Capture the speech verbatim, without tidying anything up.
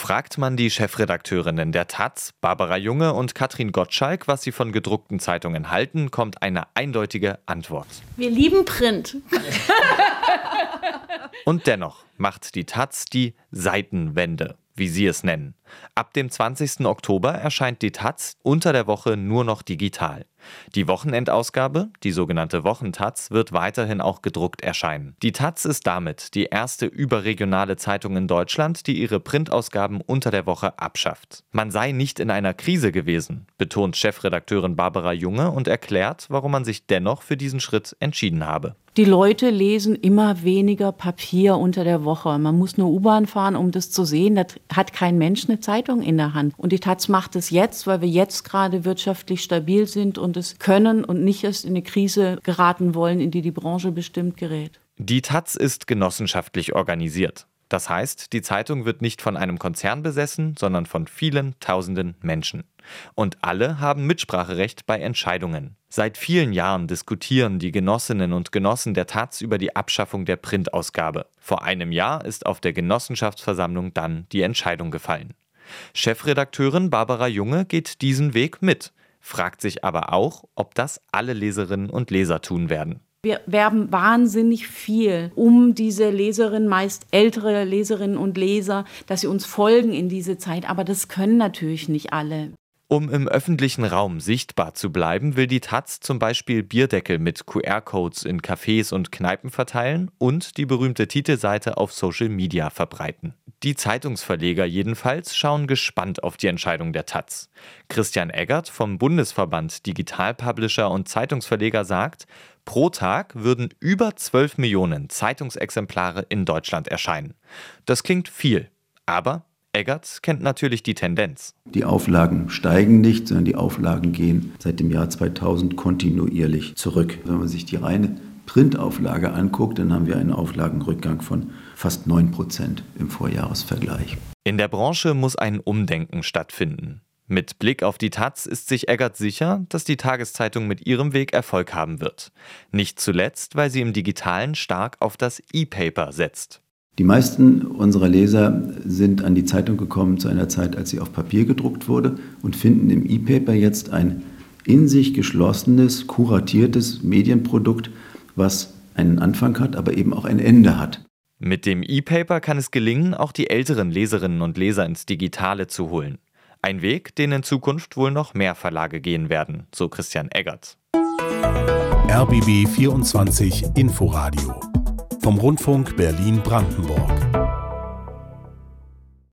Fragt man die Chefredakteurinnen der Taz, Barbara Junge und Katrin Gottschalk, was sie von gedruckten Zeitungen halten, kommt eine eindeutige Antwort. Wir lieben Print. Und dennoch macht die Taz die Seitenwende, wie sie es nennen. Ab dem zwanzigsten Oktober erscheint die Taz unter der Woche nur noch digital. Die Wochenendausgabe, die sogenannte Wochentaz, wird weiterhin auch gedruckt erscheinen. Die Taz ist damit die erste überregionale Zeitung in Deutschland, die ihre Printausgaben unter der Woche abschafft. Man sei nicht in einer Krise gewesen, betont Chefredakteurin Barbara Junge und erklärt, warum man sich dennoch für diesen Schritt entschieden habe. Die Leute lesen immer weniger Papier unter der Woche. Man muss nur U-Bahn fahren, um das zu sehen. Da hat kein Mensch eine Zeitung in der Hand. Und die Taz macht es jetzt, weil wir jetzt gerade wirtschaftlich stabil sind und es können und nicht erst in eine Krise geraten wollen, in die die Branche bestimmt gerät. Die Taz ist genossenschaftlich organisiert. Das heißt, die Zeitung wird nicht von einem Konzern besessen, sondern von vielen tausenden Menschen. Und alle haben Mitspracherecht bei Entscheidungen. Seit vielen Jahren diskutieren die Genossinnen und Genossen der Taz über die Abschaffung der Printausgabe. Vor einem Jahr ist auf der Genossenschaftsversammlung dann die Entscheidung gefallen. Chefredakteurin Barbara Junge geht diesen Weg mit, fragt sich aber auch, ob das alle Leserinnen und Leser tun werden. Wir werben wahnsinnig viel um diese Leserinnen, meist ältere Leserinnen und Leser, dass sie uns folgen in diese Zeit. Aber das können natürlich nicht alle. Um im öffentlichen Raum sichtbar zu bleiben, will die Taz zum Beispiel Bierdeckel mit Q R-Codes in Cafés und Kneipen verteilen und die berühmte Titelseite auf Social Media verbreiten. Die Zeitungsverleger jedenfalls schauen gespannt auf die Entscheidung der Taz. Christian Eggert vom Bundesverband Digital Publisher und Zeitungsverleger sagt, pro Tag würden über zwölf Millionen Zeitungsexemplare in Deutschland erscheinen. Das klingt viel, aber Eggert kennt natürlich die Tendenz. Die Auflagen steigen nicht, sondern die Auflagen gehen seit dem Jahr zweitausend kontinuierlich zurück. Wenn man sich die reine Printauflage anguckt, dann haben wir einen Auflagenrückgang von fast neun Prozent im Vorjahresvergleich. In der Branche muss ein Umdenken stattfinden. Mit Blick auf die Taz ist sich Eggert sicher, dass die Tageszeitung mit ihrem Weg Erfolg haben wird. Nicht zuletzt, weil sie im Digitalen stark auf das E-Paper setzt. Die meisten unserer Leser sind an die Zeitung gekommen zu einer Zeit, als sie auf Papier gedruckt wurde und finden im E-Paper jetzt ein in sich geschlossenes, kuratiertes Medienprodukt, was einen Anfang hat, aber eben auch ein Ende hat. Mit dem E-Paper kann es gelingen, auch die älteren Leserinnen und Leser ins Digitale zu holen. Ein Weg, den in Zukunft wohl noch mehr Verlage gehen werden, so Christian Eggert. R B B vierundzwanzig Inforadio vom Rundfunk Berlin-Brandenburg.